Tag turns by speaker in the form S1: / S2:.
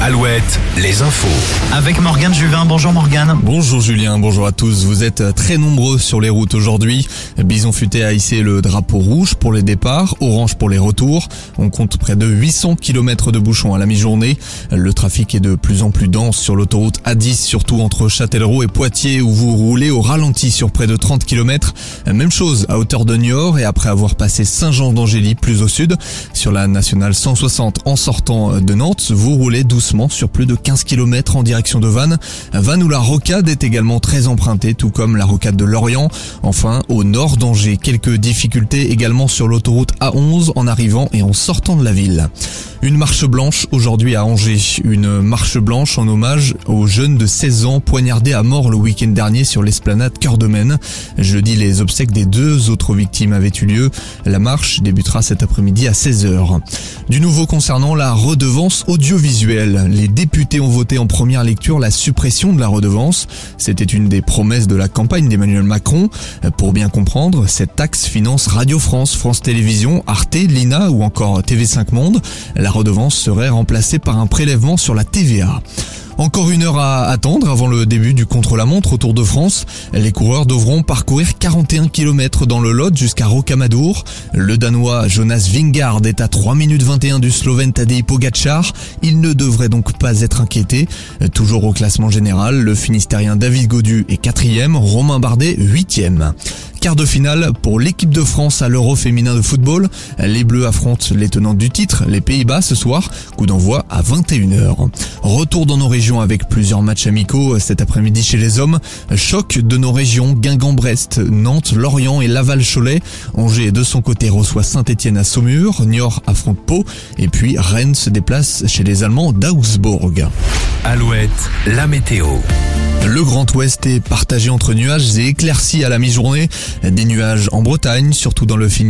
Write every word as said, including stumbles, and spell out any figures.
S1: Alouette, les infos.
S2: Avec Morgane Juvin. Bonjour Morgane.
S3: Bonjour Julien, bonjour à tous. Vous êtes très nombreux sur les routes aujourd'hui. Bison Futé a hissé le drapeau rouge pour les départs, orange pour les retours. On compte près de huit cents kilomètres de bouchons à la mi-journée. Le trafic est de plus en plus dense sur l'autoroute A dix, surtout entre Châtellerault et Poitiers, où vous roulez au ralenti sur près de trente kilomètres. Même chose à hauteur de Niort et après avoir passé Saint-Jean-d'Angély plus au sud. Sur la nationale cent soixante en sortant de Nantes, vous roulez doucement sur plus de quinze kilomètres en direction de Vannes. Vannes où la rocade est également très empruntée, tout comme la rocade de Lorient. Enfin, au nord d'Angers, quelques difficultés également sur l'autoroute A onze en arrivant et en sortant de la ville. Une marche blanche aujourd'hui à Angers. Une marche blanche en hommage aux jeunes de seize ans poignardés à mort le week-end dernier sur l'esplanade Cœur de Maine. Jeudi, les obsèques des deux autres victimes avaient eu lieu. La marche débutera cet après-midi à seize heures. Du nouveau concernant la redevance audiovisuelle. Les députés ont voté en première lecture la suppression de la redevance. C'était une des promesses de la campagne d'Emmanuel Macron. Pour bien comprendre, cette taxe finance Radio France, France Télévisions, Arte, l'I N A ou encore T V cinq Monde. La redevance serait remplacée par un prélèvement sur la T V A. Encore une heure à attendre avant le début du contre-la-montre au Tour de France. Les coureurs devront parcourir quarante et un kilomètres dans le Lot jusqu'à Rocamadour. Le Danois Jonas Vingegaard est à trois minutes vingt et un du Slovène Tadej Pogačar. Il ne devrait donc pas être inquiété. Toujours au classement général, le Finistérien David Gaudu est quatrième, Romain Bardet huitième. Quart de finale pour l'équipe de France à l'Euro féminin de football. Les Bleus affrontent les tenants du titre, les Pays-Bas ce soir. Coup d'envoi à vingt et une heures. Retour dans nos régions avec plusieurs matchs amicaux cet après-midi chez les hommes. Choc de nos régions, Guingamp-Brest, Nantes, Lorient et Laval-Cholet. Angers de son côté reçoit Saint-Étienne à Saumur. Niort affronte Pau. Et puis Rennes se déplace chez les Allemands d'Augsbourg.
S1: Alouette, la météo.
S3: Le Grand Ouest est partagé entre nuages et éclaircies à la mi-journée. Des nuages en Bretagne, surtout dans le Finistère.